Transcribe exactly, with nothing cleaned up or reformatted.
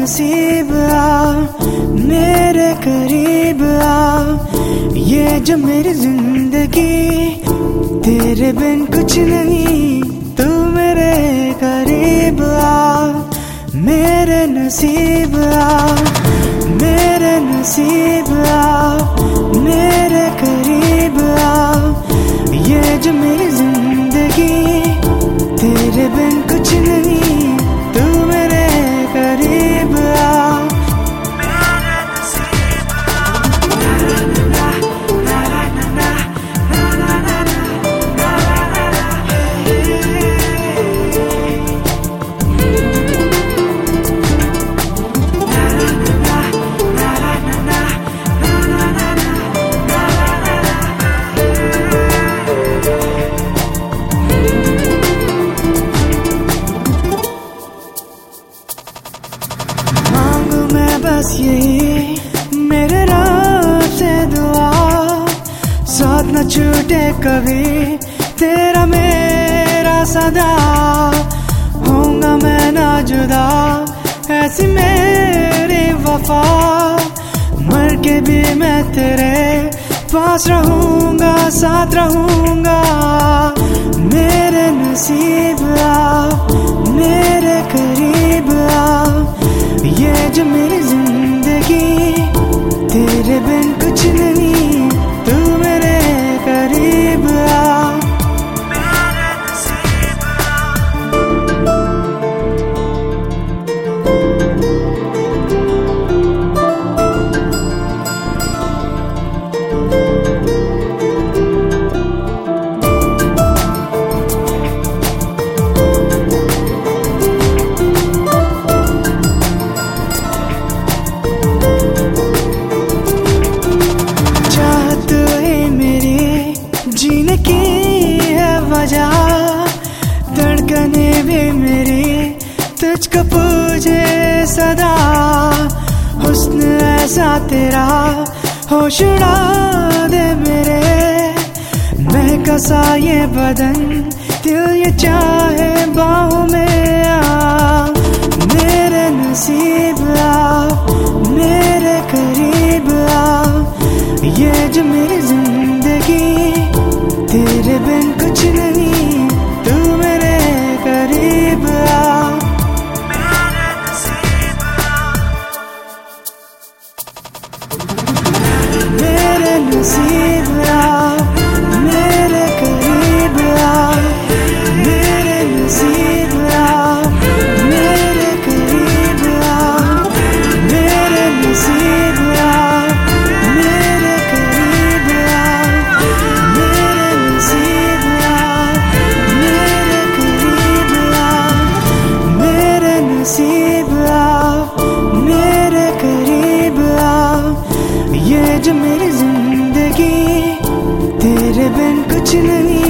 नसीब आ, मेरे करीब आ। ये जो मेरी जिंदगी तेरे बिन कुछ नहीं, तू मेरे करीब आ। मेरे नसीब आ, मेरे नसीब आ, मेरे करीब आ। ये जो मेरी जिंदगी तेरे बिन कुछ नहीं, तू मेरे करीब आ। बस यही मेरे रब से दुआ, साथ न छूटे कभी तेरा मेरा सदा। होऊंगा मैं ना जुदा, ऐसी मेरी वफा, मर के भी मैं तेरे पास रहूंगा, साथ रहूंगा। मेरे नसीब आ, मेरे करीब आ। ये जो मेरी जिंदगी तेरे बिन कुछ नहीं, तू मेरे करीब आ। जीने की है वजह, धड़कने भी मेरी तुझको पूछे सदा। हुस्न ऐसा तेरा होश उड़ा दे मेरे, महका सा ये बदन, दिल ये चाहे बाहों में आ। मेरे नसीब आ, मेरे करीब आ। ये जो मेरी जिंदगी तेरे बिन कुछ नहीं, तू मेरे करीब आ। मेरे नसीब आ, मेरे नसीब आ, मेरे करीब आ। मेरे नसीब आ, मेरे करीब आ। मेरे नसीब आ, मेरे करीब आ। मेरे नसीब आ, मेरे करीब आ। मेरे नसीब आ, मेरे करीब आ। ये जो मेरी जिंदगी तेरे बिन कुछ नहीं।